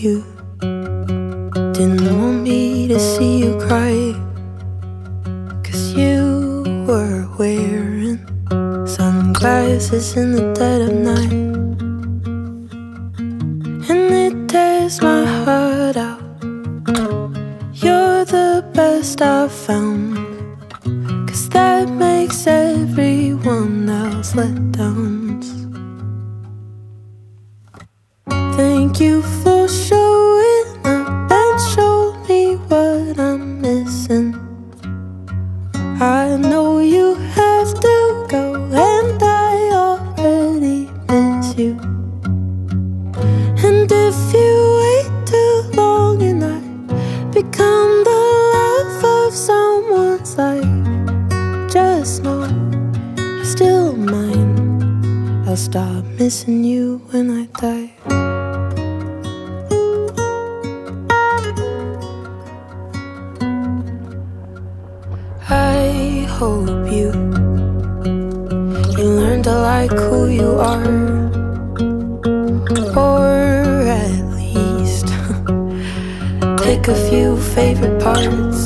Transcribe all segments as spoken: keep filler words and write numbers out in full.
you didn't want me to see you cry, 'cause you were wearing sunglasses in the dead of night. And it tears my heart out. You're the best I've found, 'cause that makes everyone else letdowns. Thank you for showing up and showing me what I'm missing. I know you have to go, and I already miss you. And if you wait too long and I become the love of someone's life, just know you're still mine. I'll stop missing you when I die. I hope you You learn to like who you are, or at least pick a few favorite parts.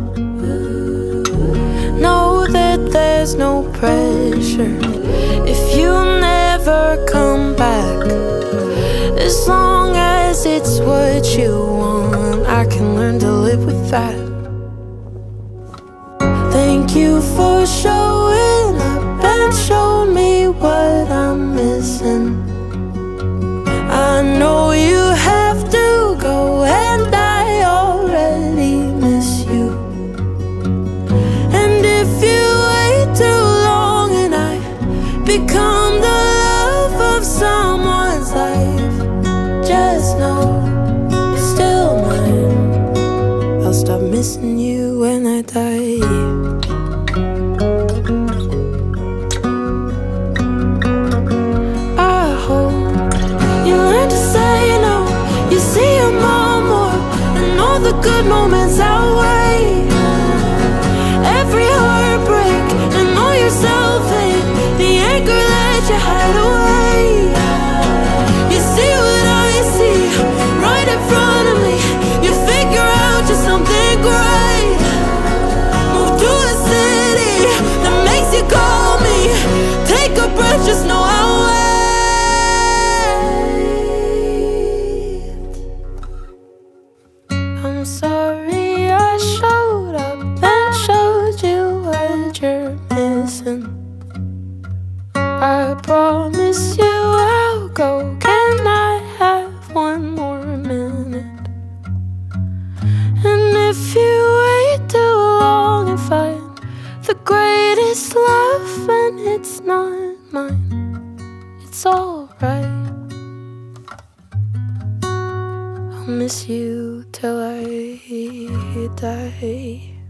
Know that there's no pressure if you never come back. As long as it's what you want, I can learn to live with that. Thank you for showing up and showing me what I'm missing. I know you have to go, and I already miss you. And if you wait too long and I become the love of someone's life, just know you're still mine. I'll stop missing you when I die. I hope you learn to say no. You see your mom more, and all the good moments outweigh every heartbreak and all your self-hate, the anger that you hide away. You see what I see right in front of me. You figure out you're something great. Move to a city that makes you call me. Take a breath, just know I'll wait. I'm sorry I showed up and showed you what you're missing. I promise you I'll go. Can I have one more minute? And if you wait too long and find the greatest love and it's not mine, it's alright. I'll miss you till I die.